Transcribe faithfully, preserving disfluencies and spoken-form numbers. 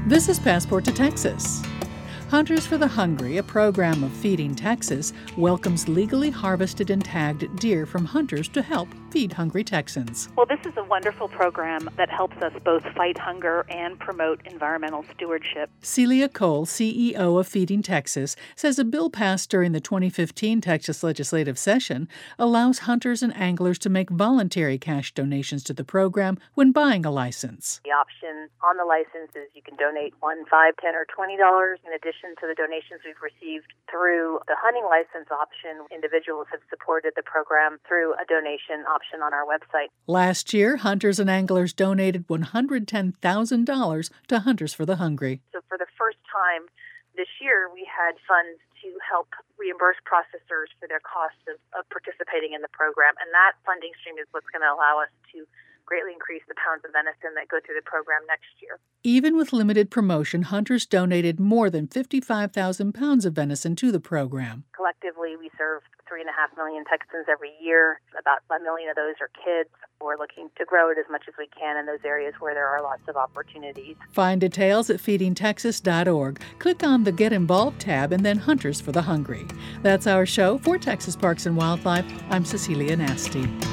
This is Passport to Texas. Hunters for the Hungry, a program of Feeding Texas, welcomes legally harvested and tagged deer from hunters to help feed hungry Texans. Well, this is a wonderful program that helps us both fight hunger and promote environmental stewardship. Celia Cole, C E O of Feeding Texas, says a bill passed during the twenty fifteen Texas legislative session allows hunters and anglers to make voluntary cash donations to the program when buying a license. The option on the license is you can donate one, five, ten, or twenty dollars in addition to the donations we've received through the hunting license option. Individuals have supported the program through a donation option on our website. Last year, hunters and anglers donated one hundred ten thousand dollars to Hunters for the Hungry. So for the first time this year, we had funds to help reimburse processors for their costs of, of participating in the program. And that funding stream is what's going to allow us to greatly increase the pounds of venison that go through the program next year. Even with limited promotion, hunters donated more than fifty-five thousand pounds of venison to the program. Collectively, we serve three and a half million Texans every year. About a million of those are kids. We're looking to grow it as much as we can in those areas where there are lots of opportunities. Find details at feeding texas dot org. Click on the Get Involved tab and then Hunters for the Hungry. That's our show. For Texas Parks and Wildlife, I'm Cecilia Nasty.